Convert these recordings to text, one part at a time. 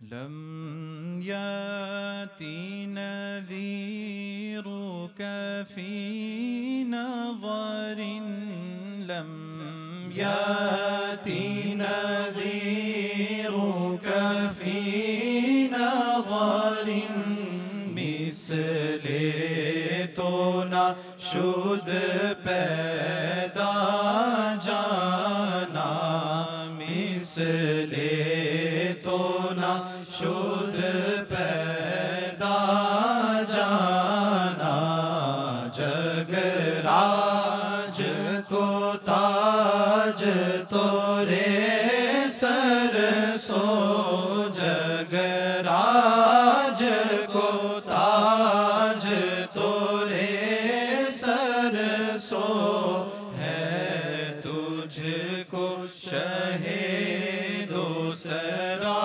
لم يأتي نذيرك في نظر لم يأتي نذيرك في نظر مثل تو نہ شد پیدا جانا مثل تو نہ شد پیدا جانا جگراج کو تاج تورے سر سو جگراج کو تاج تورے سر سو ہے تجھ کو شہید و سرا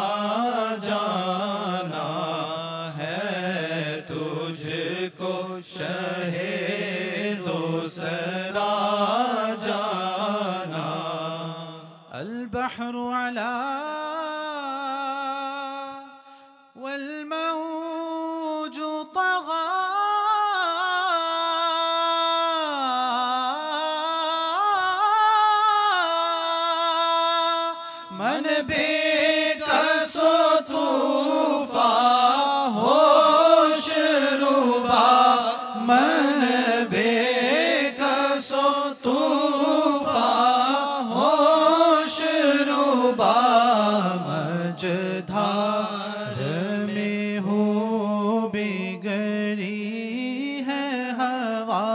جانا ہے تجھ کو شہید و سرا جانا البحر على والموج طغى من बेकस तूफा होश रुबा मन बेकस तूफा होश रुबा मझधार में हूँ बिगड़ी है हवा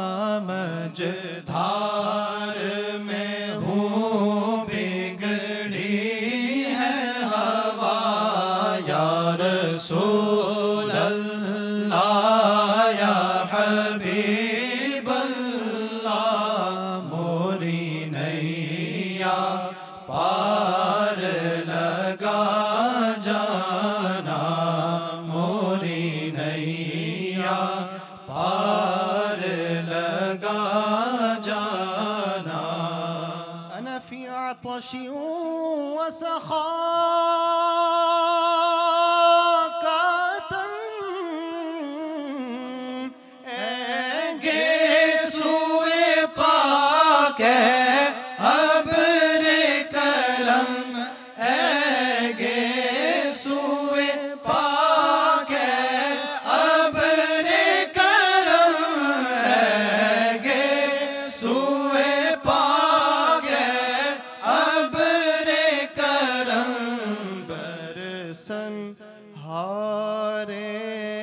मझधार में हूँ बिगड़ी है हवा या रसूल अल्लाह या हबीब अल्लाह मोरी नैया पार लगा जाना मोरी नैया पार लगा जाना أنا في عطش وسخاء गेसुए पाक अब्र करम गेसुए पाक अब्र करम गेसुए पाक अब्र करम बरसन हारे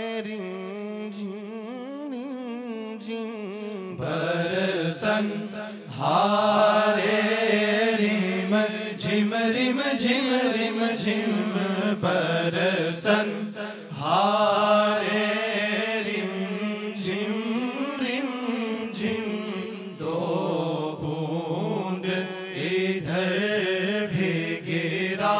रिंझिन रिंझिन बरसन हारे रिम झिम रिम झिम रिम झिम बरसन हारे रिम झिम दो बूंद इधर भी गिरा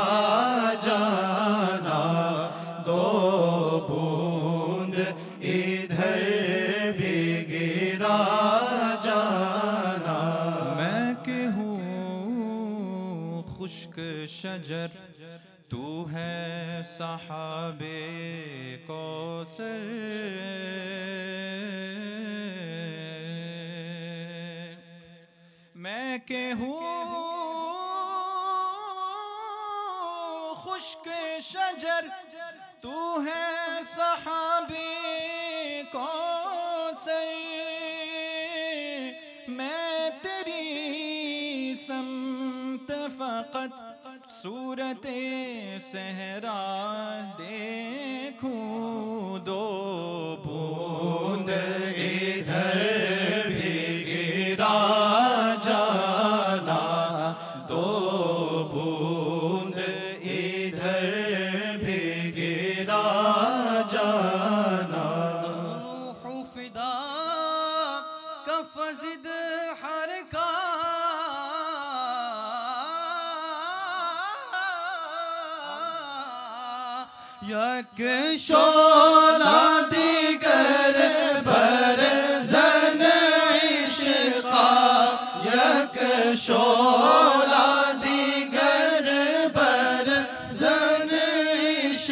जाना दो बूंद इधर भी गिरा जाना मैं के हूँ खुश्क शजर तू है सहाबे कौसर मैं के हूँ खुश्क शजर तू है सहाबे कौसर मैं तेरी समत फ़क़त सूरत सहरा देखूं दो बूंद इधर भी गिरा जाना दो बूंद इधर भी गिरा जाना रूह फिदा कफ ज़िद हरका यक शोला दिगर बर जन इश्क़ा यक शोला दिगर बर जन इश्क़ा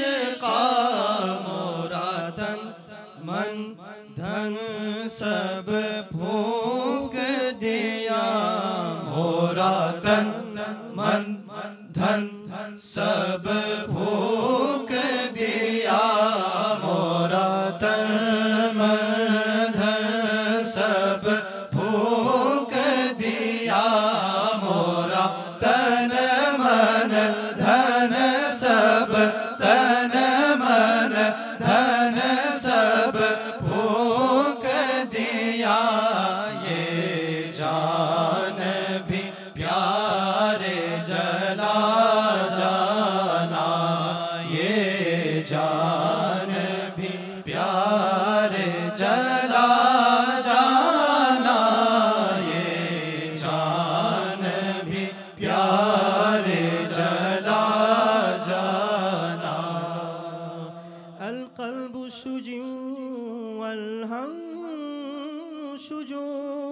सब फूंक दिया, मोरा तन मन धन सब फूंक दिया, मोरा तन मन धन सब फूंक दिया, मोरा तन मन धन सब तन मन धन सब फूंक दिया, ये जान भी प्यारे जला जाना, ये जान भी प्यारे जला जाना, ये जान भी प्यारे जला जाना। अल क़ल्बु शुजू वल हम शुजू,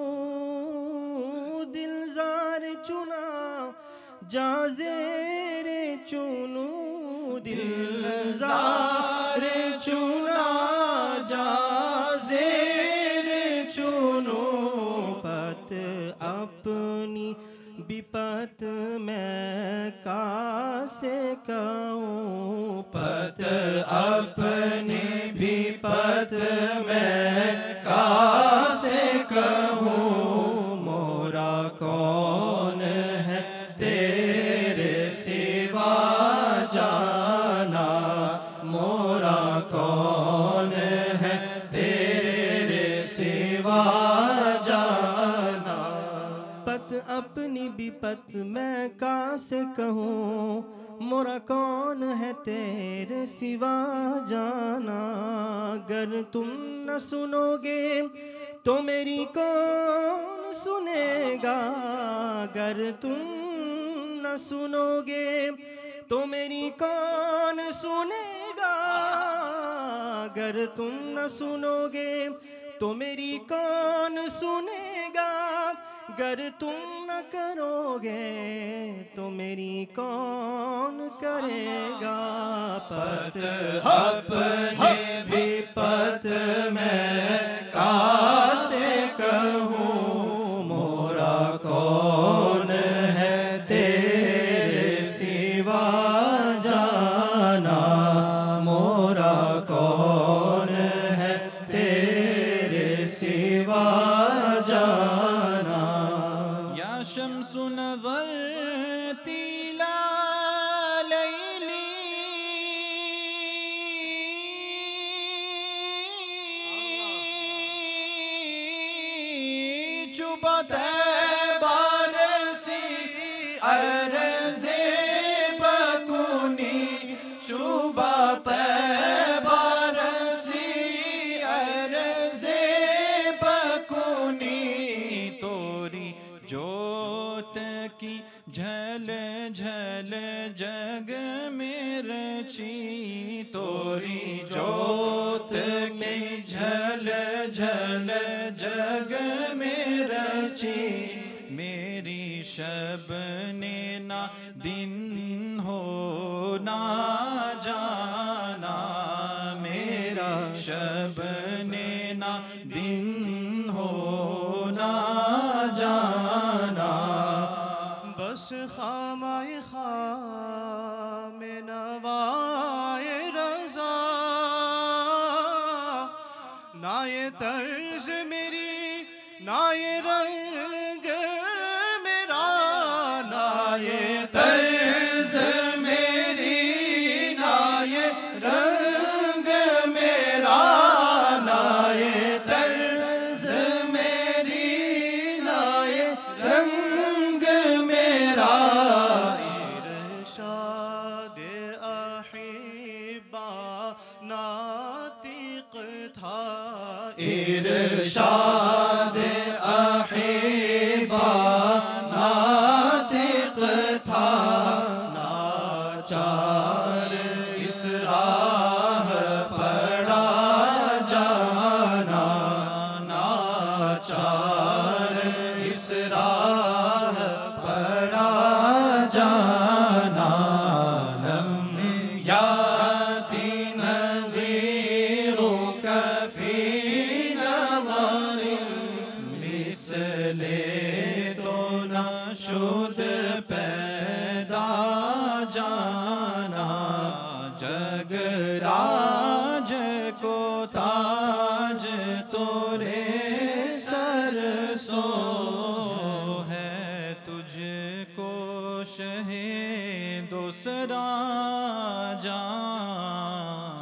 दिल ज़ार चुना जाज़ेर चुनू, दिल ज़ार चुना जाज़ेर चुनू, पत अपनी विपत मैं कासे कहूँ, पत अपनी विपत मैं कासे कहूँ, मोरा कौन है तेरे सिवा जाना, मोरा कौन है तेरे सिवा जाना। पत अपनी विपत मैं कासे कहूँ, मोरा कौन है तेरे सिवा जाना। अगर तुम न सुनोगे तो मेरी कौन सुनेगा, अगर तुम न सुनोगे तो मेरी कौन सुनेगा, अगर तुम न सुनोगे तो मेरी कौन सुनेगा, अगर तुम न करोगे तो मेरी कौन करेगा। पत अपने विपत मैं कासे कहूँ, मोरा कौन है तेरे सिवा जाना, मोरा कौन है तेरे सिवा जाना। या शम्सु नज़रती ला लैली, चुबते बारसी अर्ज़े बकुनी, चुबते बारसी अर्ज़े बकुनी, तोरी जोत की झल झल जग में रची, तोरी जोत की झल झल जग में रची, मेरी शब ने ना दिन हो ना जाना, मेरा शब ने ना दिन हो ना जाना। बस खामाए खाम नवाए रज़ा, ना ये तर्ज मेरी ना ये रंग मेरा, ना ये तर्ज मेरी ना ये रंग मेरा, ना ये तर्ज मेरी ना ये रंग मेरा। इरशाद अहिबा नातिक था, इरशाद अहिबा नातिक था, नाचार इस राह पड़ा जाना, नाचार इस राह पड़ा जाना। लम याति नज़ीरुक फी नज़र तो न शुद्ध पैदा जाना, जगराज को ताज तोरे सर सो है, तुझको शहे दूसरा जान।